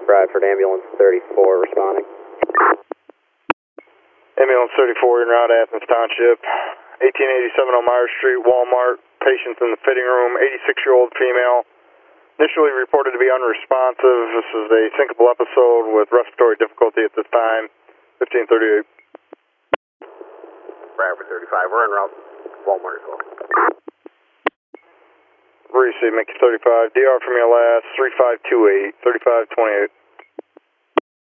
Bradford, ambulance 34 responding. Ambulance 34 en route to Athens Township. 1887 Elmira Street, Walmart. Patients in the fitting room, 86-year-old female. Initially reported to be unresponsive. This is a syncopal episode with respiratory difficulty at this time. 1538. Bradford 35, we're en route. Walmart as well. Receive, Mickey 35. DR from your last, 3528, 3528.